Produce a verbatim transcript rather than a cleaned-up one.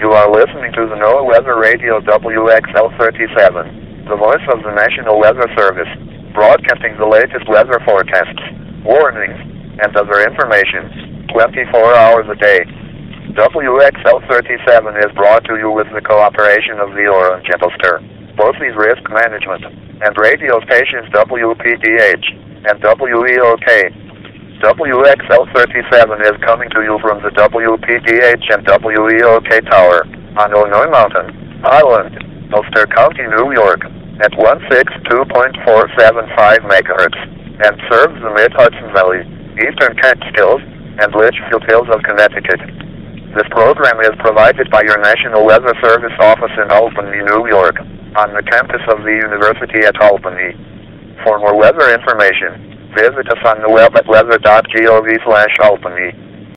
You are listening to the NOAA Weather Radio W X L thirty-seven, the voice of the National Weather Service, broadcasting the latest weather forecasts, warnings, and other information, twenty-four hours a day. W X L thirty-seven is brought to you with the cooperation of the Orange Register, BOCES Risk Management, and radio stations W P D H and W E O K. W X L thirty-seven is coming to you from the W P D H and W E O K tower on Illinois Mountain, Island, Ulster County, New York, at one sixty-two point four seven five megahertz, and serves the Mid-Hudson Valley, Eastern Catskills, and Litchfield Hills of Connecticut. This program is provided by your National Weather Service office in Albany, New York, on the campus of the University at Albany. For more weather information, visit us on the web at weather dot gov slash Albany.